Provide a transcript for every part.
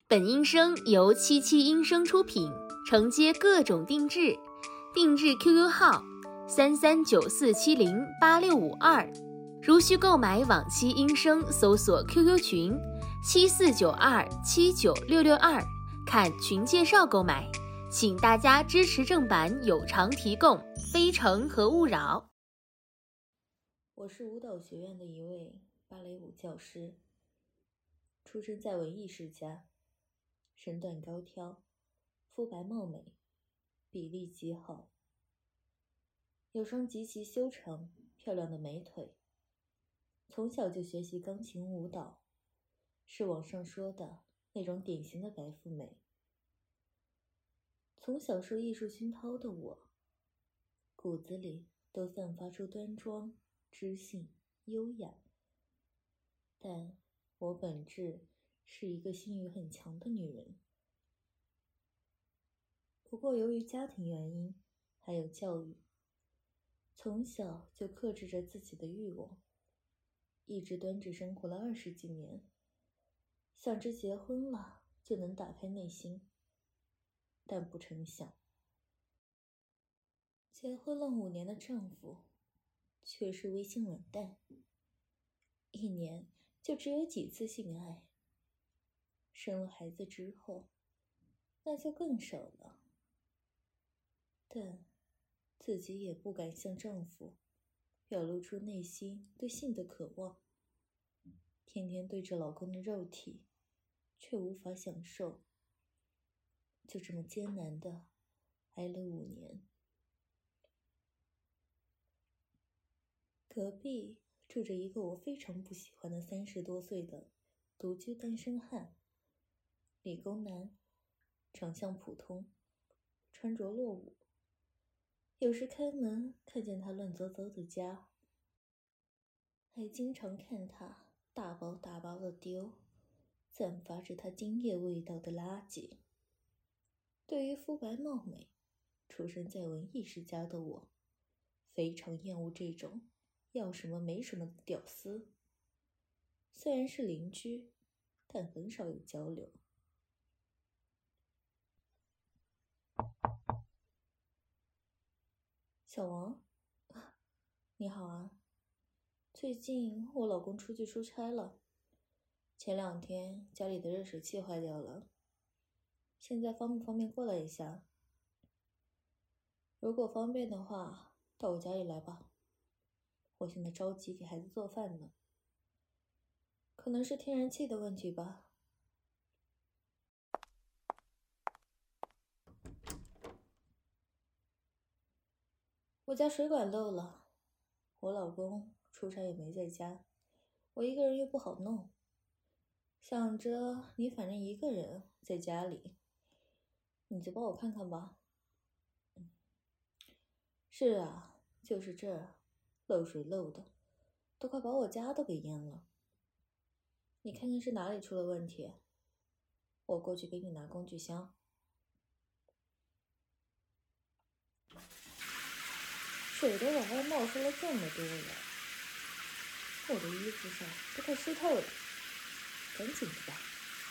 本音声由77音声出品，承接各种定制，定制 QQ 号3394708652，如需购买往期音声，搜索 QQ 群7492796662，看群介绍购买。请大家支持正版有偿提供，非诚和勿扰。 我是舞蹈学院的一位芭蕾舞教师，出生在文艺世家，身段高挑，肤白貌美，比例极好，有双极其修长漂亮的美腿。从小就学习钢琴舞蹈，是网上说的那种典型的白富美。从小受艺术熏陶的我，骨子里都散发出端庄、知性、优雅，但我本质是一个性欲很强的女人。不过由于家庭原因还有教育，从小就克制着自己的欲望，一直端着生活了20几年，想着结婚了就能打开内心，但不成想，结婚了5年的丈夫却是微性冷淡，1年就只有几次性爱，生了孩子之后那就更少了。但自己也不敢向丈夫表露出内心对性的渴望，天天对着老公的肉体却无法享受，就这么艰难地挨了5年。隔壁住着一个我非常不喜欢的30多岁的独居单身汉，理工男，长相普通，穿着落伍，有时开门看见他乱糟糟的家，还经常看他大包大包的丢，散发着他精液味道的垃圾。对于肤白貌美、出生在文艺世家的我，非常厌恶这种要什么没什么的屌丝。虽然是邻居，但很少有交流。小王，你好啊。最近我老公出去出差了，前2天家里的热水器坏掉了，现在方不方便过来一下？如果方便的话，到我家里来吧。我现在着急给孩子做饭呢。可能是天然气的问题吧。我家水管漏了，我老公出差也没在家，我一个人又不好弄，想着你反正一个人在家里，你就帮我看看吧。是啊，就是这儿，漏水漏的都快把我家都给淹了。你看看是哪里出了问题，我过去给你拿工具箱。水都往外冒出了这么多了，我的衣服上都快湿透了，赶紧的吧。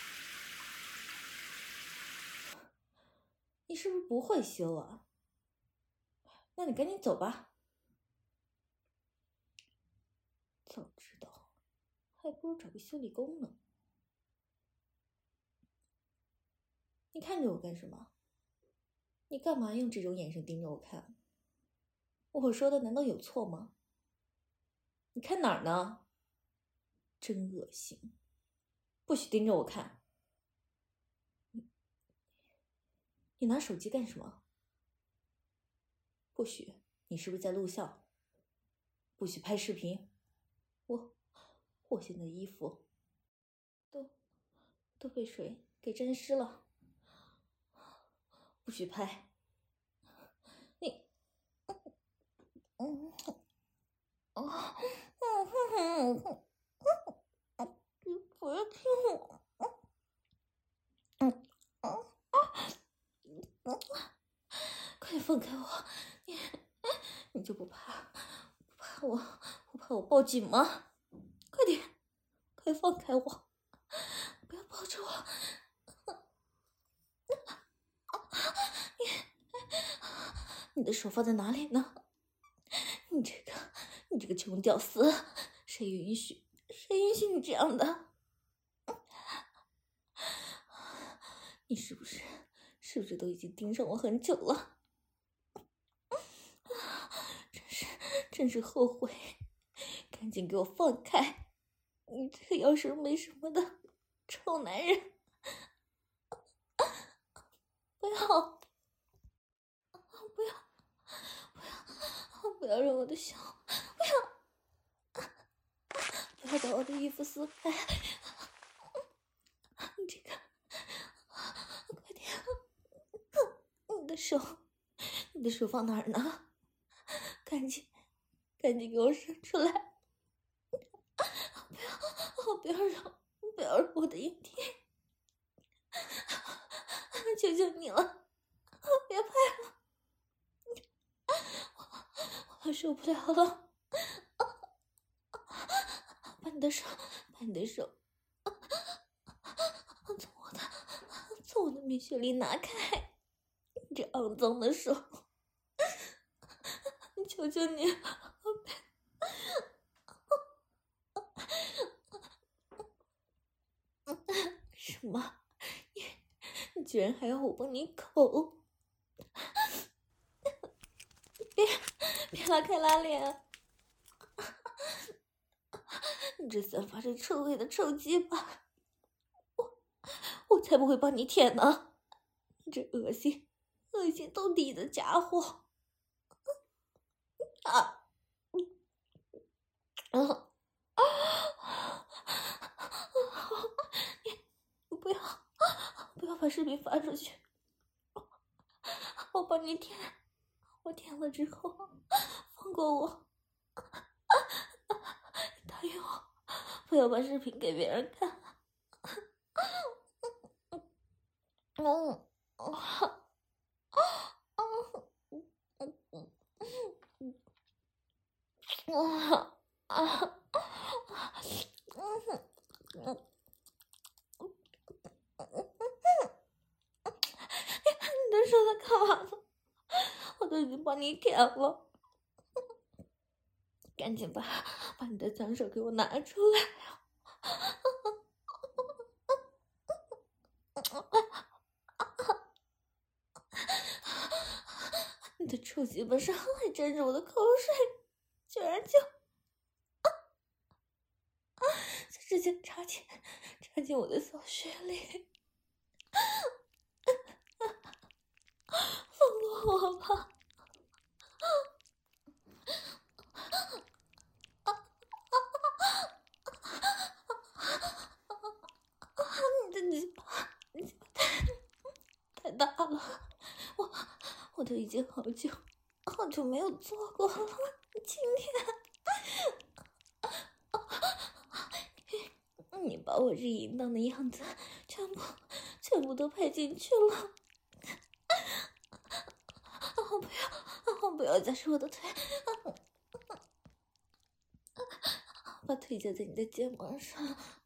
你是不是不会修啊？那你赶紧走吧。早知道还不如找个修理工呢。你看着我干什么？你干嘛用这种眼神盯着我看？我说的难道有错吗？你看哪儿呢？真恶心，不许盯着我看。你拿手机干什么？不许，你是不是在录像？不许拍视频。我现在衣服都被水给沾湿了，不许拍。你不要听我。快点放开我！你就不怕我报警吗？快点，快放开我！不要抱着我！ 你的手放在哪里呢？你这个穷屌丝，谁允许你这样的？你是不是都已经盯上我很久了？真是后悔，赶紧给我放开！你这个要是没什么的臭男人！不要让我的手，不要把我的衣服撕开！你这个，快点！你的手放哪儿呢？赶紧给我伸出来！不要惹我的阴蒂！求求你了，别拍了！我受不了了！把你的手从我的蜜穴里拿开！你这肮脏的手！求求你了！什么？你居然还要我帮你口？别拉开拉链！你这散发着臭味的臭鸡巴，我才不会帮你舔呢！你这恶心到底的家伙！你不要把视频发出去！我帮你舔，我舔了之后放过我！你答应我，不要把视频给别人看！你的手在干嘛呢？我都已经帮你舔了，赶紧把你的脏手给我拿出来！你的臭鸡巴上还沾着我的口水，居然就直接插进我的小穴里！放过我吧！你的鸡巴太大了，我都已经好久没有做过了，今天你把我这淫荡的样子全部都拍进去了！不要夹住我的腿！把腿夹在你的肩膀上！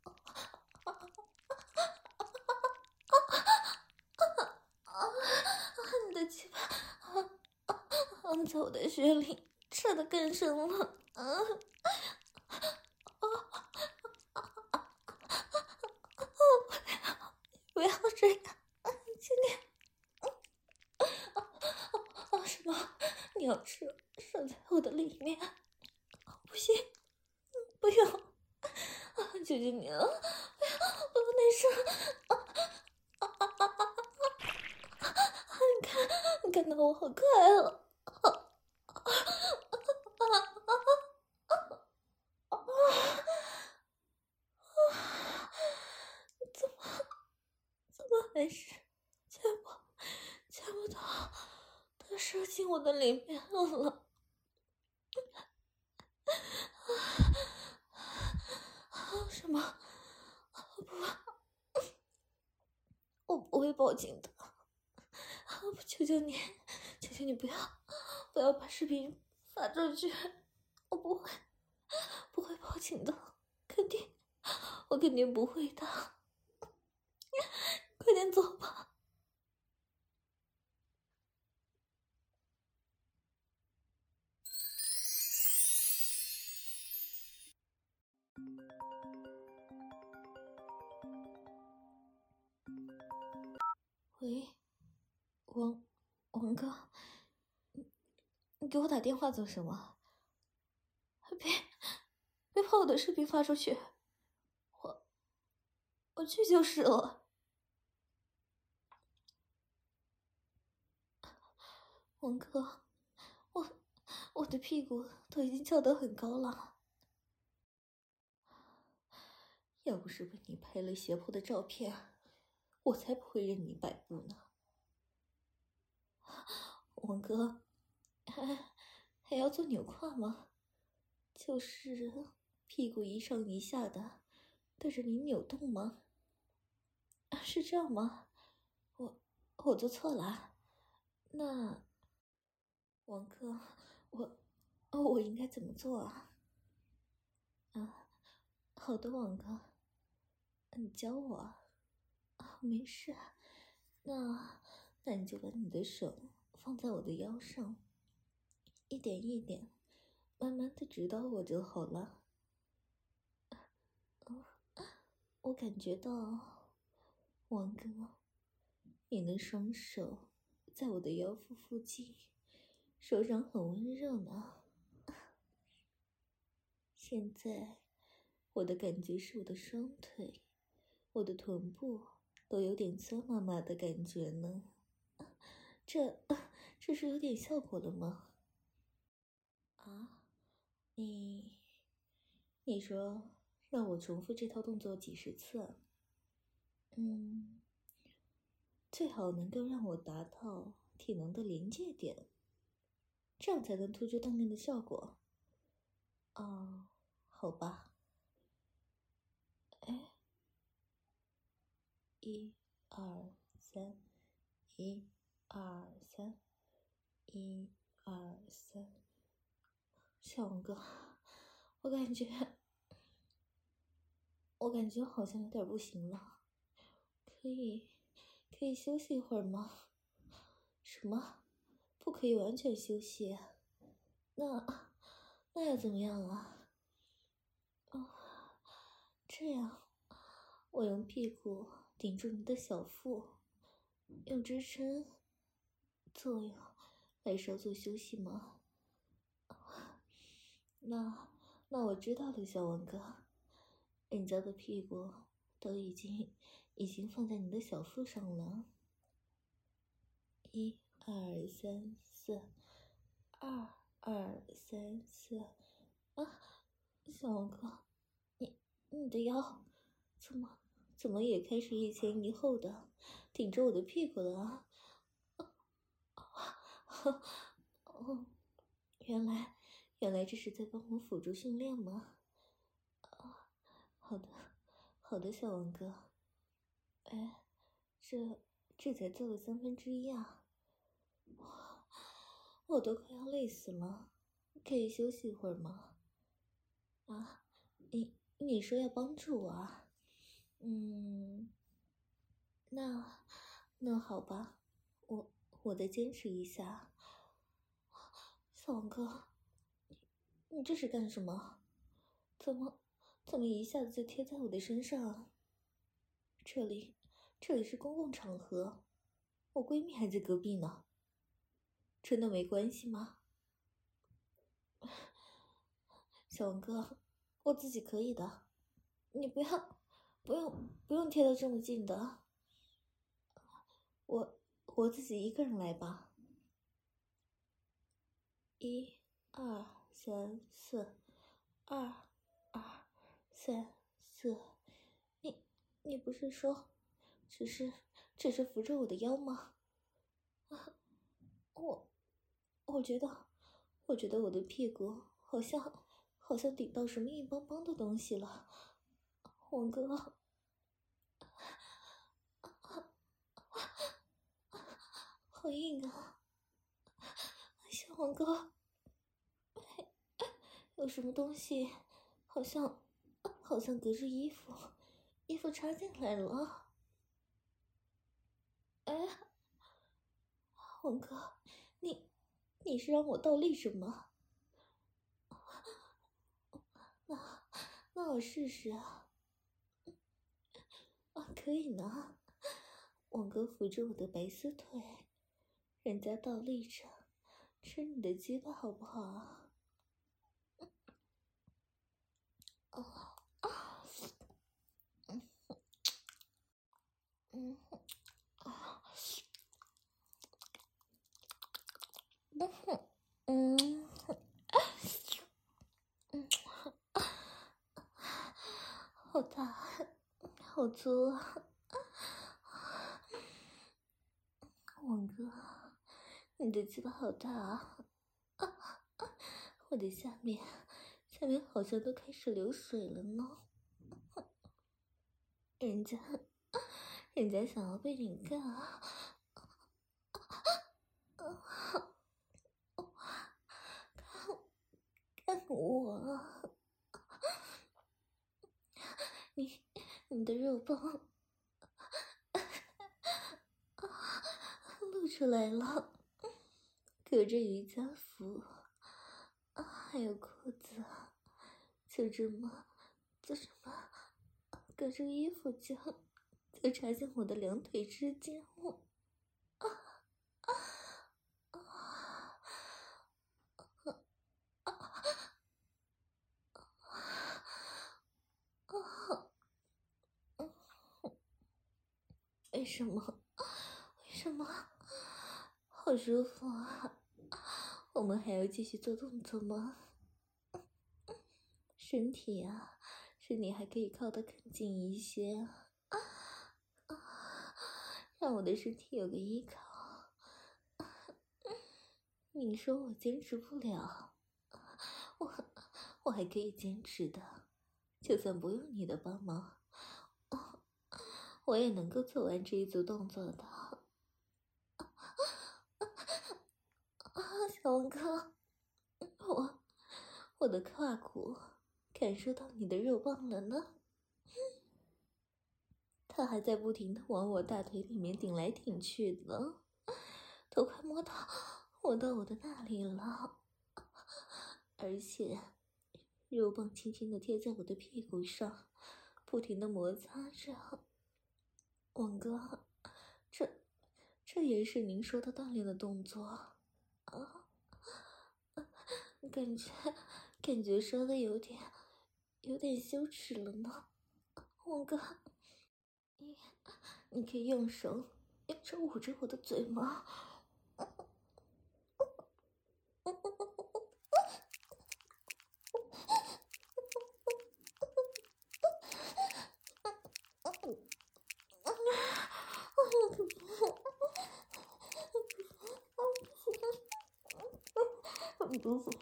你的鸡巴在我的穴里插得更深了！不要这样！今天什么？你要射在我的里面？不行，不要！求求你了，不要内射！你看到我好快啊！怎么还是见不到？它射进我的里面了！什么？我不会报警的！求求你不要把视频发出去！我不会报警的，我肯定不会的！快点走吧！ 喂，王哥，你给我打电话做什么？别把我的视频发出去，我去就是了。王哥，我的屁股都已经翘得很高了，要不是被你拍了胁迫的照片，我才不会任你摆布呢。王哥，还要做扭胯吗？就是屁股一上一下的对着你扭动吗？是这样吗？我做错了。那王哥，我应该怎么做啊？好的，王哥，你教我啊。没事，那你就把你的手放在我的腰上，一点一点，慢慢的指导我就好了。我感觉到，王哥，你的双手在我的腰腹附近，手掌很温热呢。现在，我的感觉是我的双腿，我的臀部都有点酸麻麻的感觉呢。这是有点效果了吗？啊，你说让我重复这套动作几10次？最好能够让我达到体能的临界点，这样才能突出锻炼的效果。哦，好吧。哎，1、2、3，1、2、3，1、2、3。小王哥，我感觉好像有点不行了，可以休息一会儿吗？什么？不可以完全休息？那要怎么样啊？这样，我用屁股顶住你的小腹，用支撑作用来稍作休息吗？那我知道了，小王哥，人家的屁股都已经放在你的小腹上了。1、2、3、4，2、2、3、4。啊，小王哥，你的腰怎么也开始一前一后的顶着我的屁股了啊？哦，原来这是在帮我辅助训练吗？好的，小王哥。哎，这才做了1/3啊！我都快要累死了，可以休息一会儿吗？啊，你说要帮助我啊？那好吧，我再坚持一下。小王哥，你这是干什么？怎么一下子就贴在我的身上啊？这里是公共场合，我闺蜜还在隔壁呢。真的没关系吗？小王哥，我自己可以的，你不用贴得这么近的。我自己一个人来吧。1、2、3、4，2、2、3、4。你不是说只是扶着我的腰吗？我觉得我的屁股好像顶到什么硬邦邦的东西了，王哥。好硬啊！小王哥，有什么东西好像隔着衣服插进来了。哎，王哥，你是让我倒立什么？那我试试啊。可以呢。王哥扶着我的白丝腿，人家倒立着吃你的鸡巴好不好啊？好大，好粗啊！王哥，你的鸡巴好大啊！我的下面好像都开始流水了呢。人家想要被你干啊！干我啊！你的肉棒露出来了，隔着瑜伽服还有裤子，就这么隔着衣服就插进我的两腿之间。为什么？好舒服啊！我们还要继续做动作吗？身体还可以靠得更近一些，让我的身体有个依靠。你说我坚持不了，我还可以坚持的，就算不用你的帮忙，我也能够做完这一组动作的。小王哥，我的胯骨感受到你的肉棒了呢，他还在不停地往我大腿里面顶来顶去的，都快摸到我的那里了，而且肉棒轻轻地贴在我的屁股上，不停地摩擦着。王哥，这也是您说的锻炼的动作啊？感觉说的有点羞耻了呢。王哥，你可以用手捂着我的嘴吗？很舒服，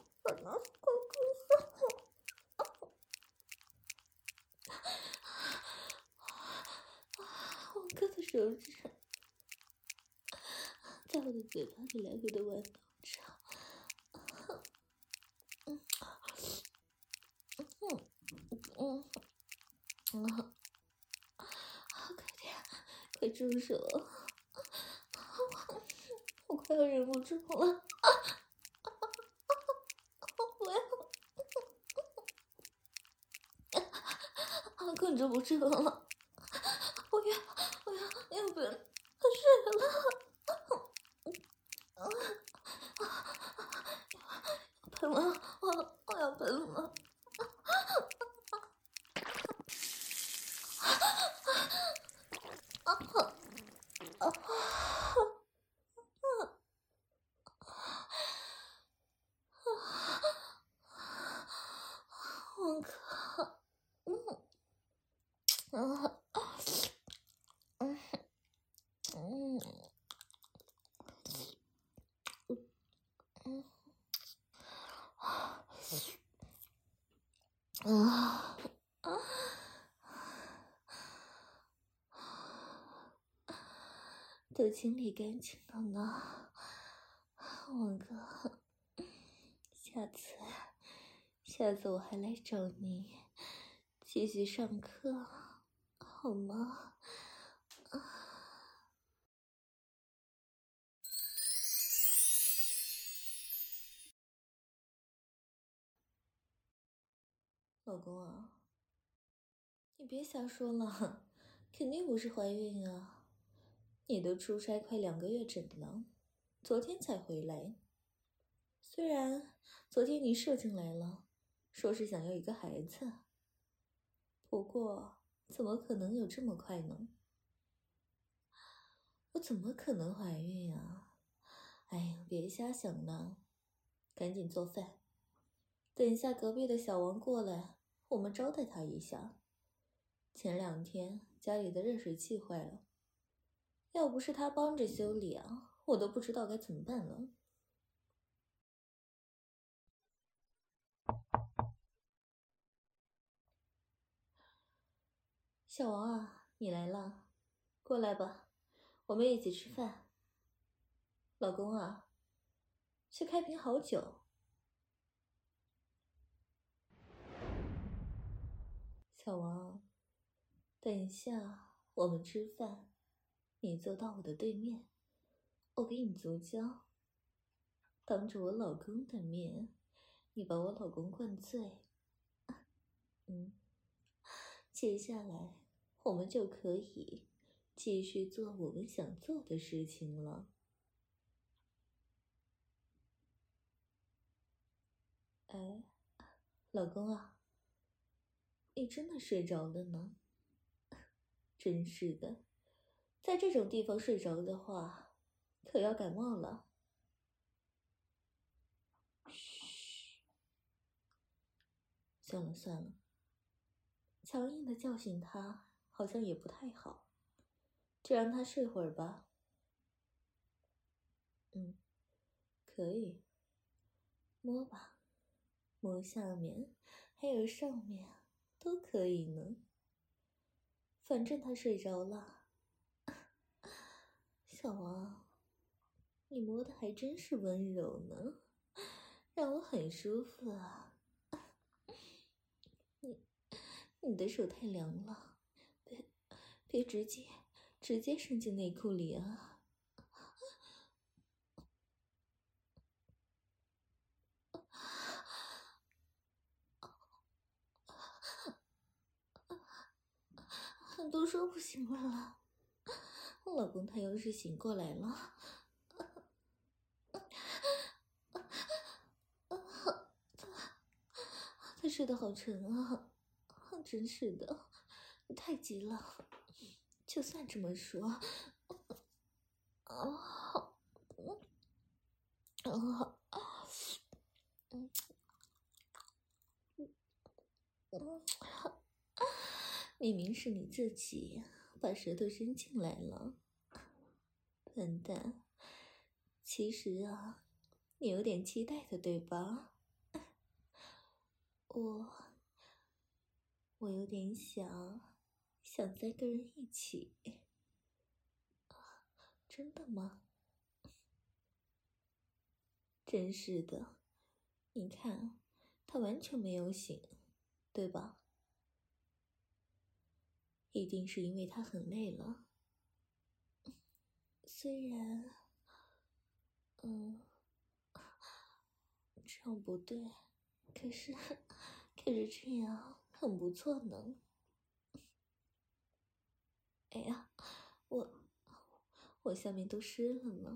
王哥的手指在我的嘴巴里来回的玩弄着，快点，快住手！我快要忍不住了，我要控制不住了，我要喷水了，喷了，我要喷了。王哥，都清理干净了呢，王哥，下次我还来找你继续上课，好吗？老公啊，你别瞎说了，肯定不是怀孕啊！ 你都出差快2个月整了，昨天才回来。虽然昨天你射进来了，说是想要一个孩子，不过怎么可能有这么快呢？我怎么可能怀孕啊？哎呀，别瞎想了，赶紧做饭。等一下隔壁的小王过来，我们招待他一下。前2天家里的热水器坏了，要不是他帮着修理啊，我都不知道该怎么办了。小王啊，你来了，过来吧，我们一起吃饭。老公啊，去开瓶好酒。小王，等一下我们吃饭，你坐到我的对面，我给你足胶，当着我老公的面，你把我老公灌醉。接下来我们就可以继续做我们想做的事情了。哎，老公啊，你真的睡着了呢？真是的，在这种地方睡着的话，可要感冒了。嘘，算了算了，强硬的叫醒他好像也不太好，就让他睡会儿吧。可以，摸吧，摸下面还有上面都可以呢。反正他睡着了。小王，你摸的还真是温柔呢，让我很舒服啊。你的手太凉了，别直接伸进内裤里啊。都说不行了，老公他要是醒过来了，他睡得好沉啊，真是的，太急了。就算这么说，明明是你自己把舌头伸进来了，笨蛋。其实啊，你有点期待的，对吧？我有点想3个人一起。真的吗？真是的，你看，他完全没有醒，对吧？一定是因为他很累了。虽然，这样不对，可是这样很不错呢。哎呀，我下面都湿了呢，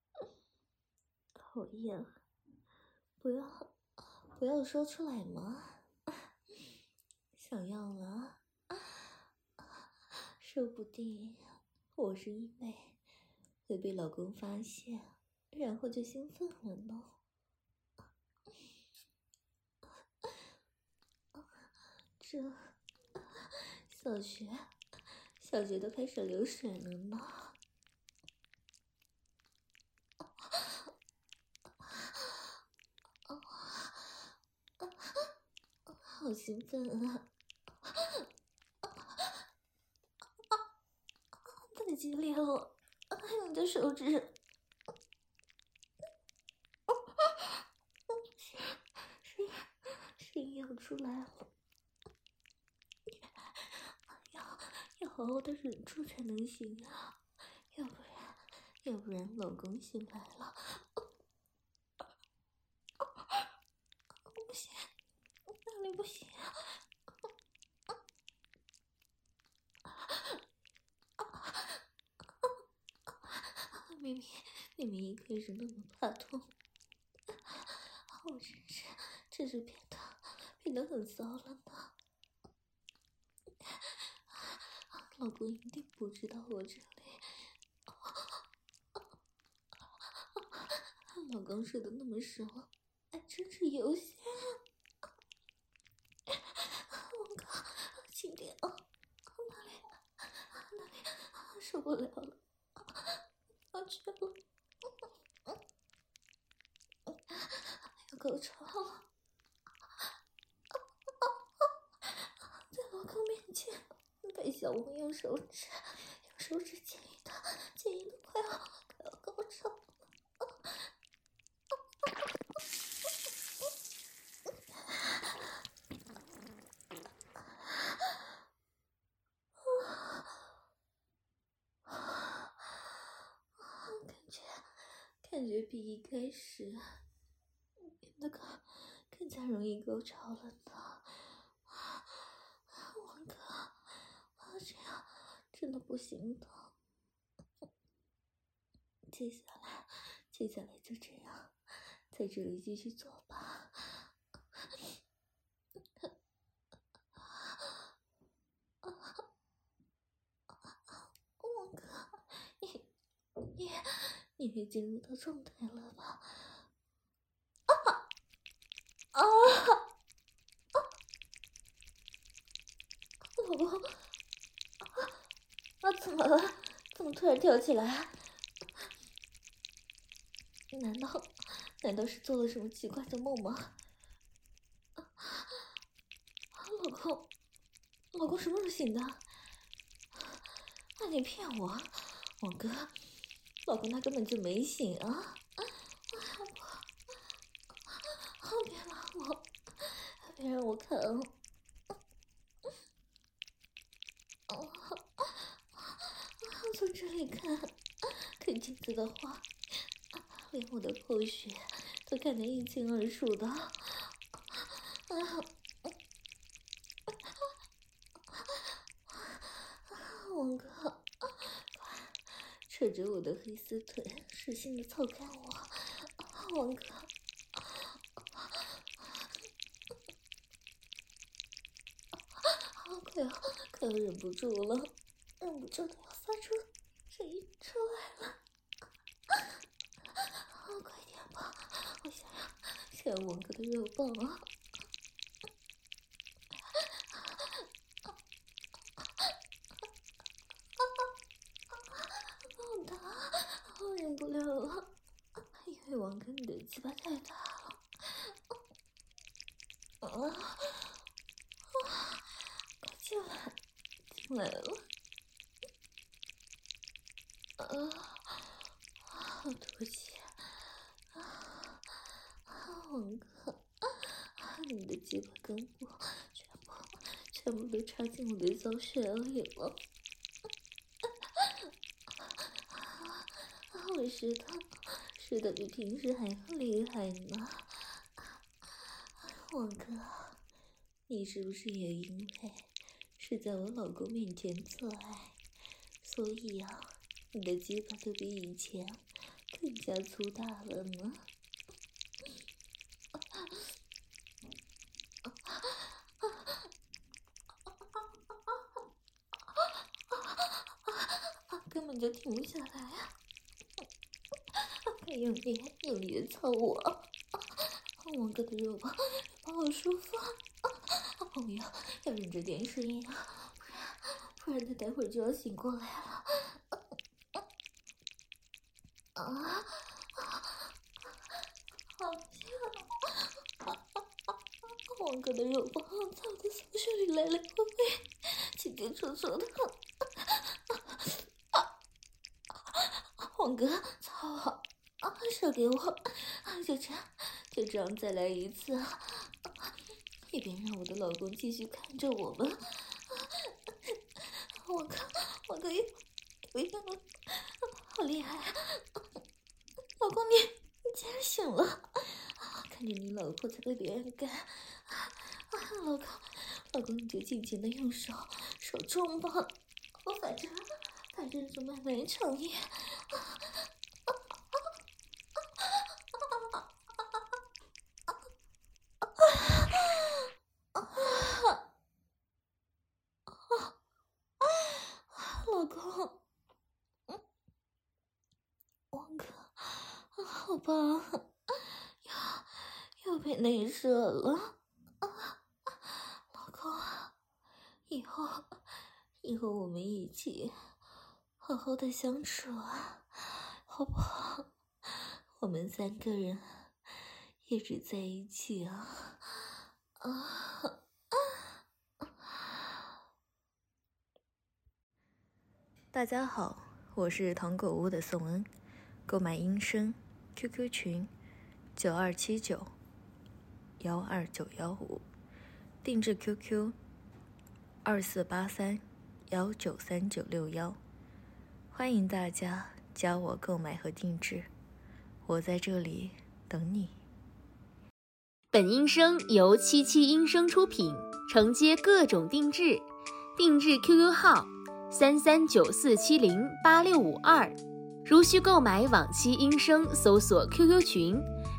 讨厌！不要说出来嘛。想要了，说不定我是因为会被老公发现，然后就兴奋了呢。这小学都开始流水了呢。好兴奋啊！太激烈了，你的手指，声音要出来了，要好好的忍住才能行啊，要不然老公醒来了，不行，哪里不行啊？ 明明一开始那么怕痛，我真是变得很骚了呢。老公一定不知道我这里。老公睡得那么熟，还真是悠闲。我靠，轻点啊！哪里受不了了，要去了，要高潮了。在老公面前被小王用手指牵引的快要高潮了。感觉比一开始变得更加容易高潮了呢。王哥，这样真的不行的。接下来就这样，在这里继续做吧。王哥，你也进入到状态了吧？老公，怎么了？怎么突然跳起来？难道是做了什么奇怪的梦吗？老公什么时候醒的？你骗我，王哥，老公他根本就没醒啊！别拉我，别让我看哦。从这里看镜子的话，连我的口血都看得一清二楚的。王哥，快扯着我的黑丝腿，使劲的操干我，王哥。快要忍不住了，忍不住的要发出声音出来了。快点吧，我想要王哥的肉棒啊！好大，我忍不了了，因为王哥你的鸡巴太大了。快进来了。好多气王哥，你的鸡巴根部全部都插进我的小穴里了。我湿的比平时还要厉害呢。王哥，你是不是也因为是在我老公面前做爱，所以啊，你的鸡巴都比以前更加粗大了呢？根本就停不下来啊！快用力的操我！王哥的肉棒好舒服，我要忍着点声音啊，不然他待会儿就要醒过来了。好香！王哥的肉棒在我的小穴里来来回回，进进出出的。王哥，操我！射给我！就这样再来一次，也别让我的老公继续看着我们。我可以，好厉害！老公你竟然醒了！看着你老婆在被别人干，老公你就尽情的用手冲吧，我反正是慢慢尝一。 宝宝，又被内射了。老公，以后我们一起好好的相处啊，好不好？我们3个人一直在一起啊。大家好，我是糖果屋的宋恩，购买音声 QQ 群9279-12915，定制 QQ 2483-193961，欢迎大家加我购买和定制，我在这里等你。 本音声由77音声出品，承接各种定制，定制 QQ 号3394708652，如需购买往期音声，搜索 QQ 群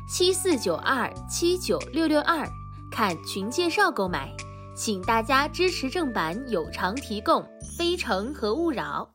7492796662，看群介绍购买，请大家支持正版有偿提供，非诚和勿扰。